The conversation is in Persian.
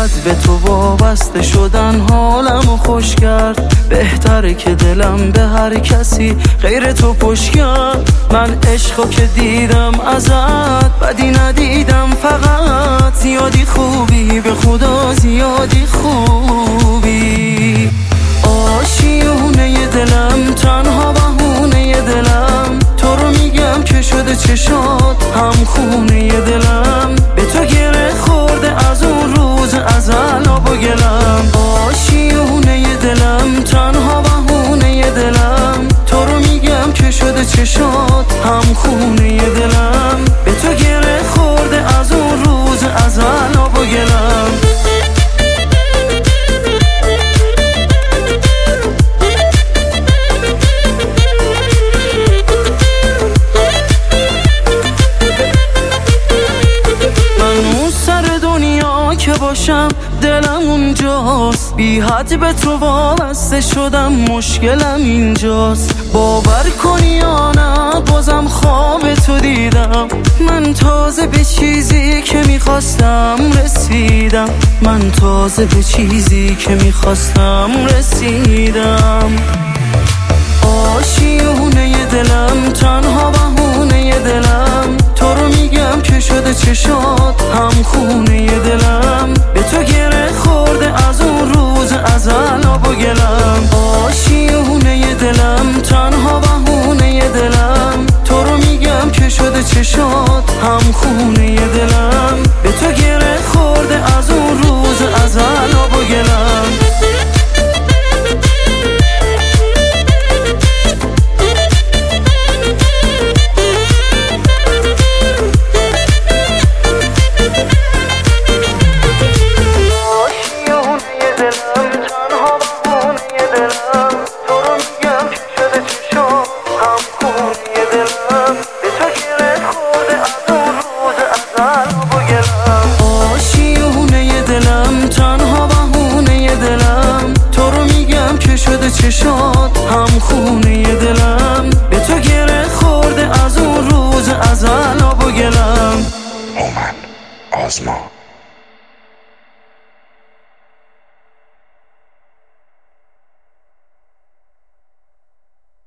حد به تو وابسته شدن حالمو خوش کرد. بهتره که دلم به هر کسی غیر تو پشت کرد. من عشقو که دیدم ازت بدی ندیدم، فقط زیادی خوبی، به خدا زیادی خوبی. آشیونه دلم، تنها بهونه دلم، تو رو میگم که شده چشات هم خونه دلم. به تو گره خورده از اون روز ازل آب و گلم. آشیونه دلم، تنها بهونه دلم، تو رو میگم که شده چشات هم خونه دلم. به تو گره خورده از اون روز ازل آب و گلم. که باشم دلم اونجاست، بی حد به تو وابسته شدم، مشکلم اینجاست. باور کنی یا نه بازم خواب تو دیدم. من تازه به چیزی که میخواستم رسیدم. من تازه به چیزی که میخواستم رسیدم. آشیونه دلم، تنها بهونه دلم، تو رو میگم که شده چشات هم خونه دلم. به تو گره خورده از اون روز ازل آب و گلم. آشیونه دلم، تنها بهونه دلم، تو رو میگم که شده چشات هم خونه دلم. به تو گره خورده از اون روز ازل آب و گلم. شده چشات هم خونه دلم. به تو گره خورده از اون روز ازل آب و گلم. هومن آزما.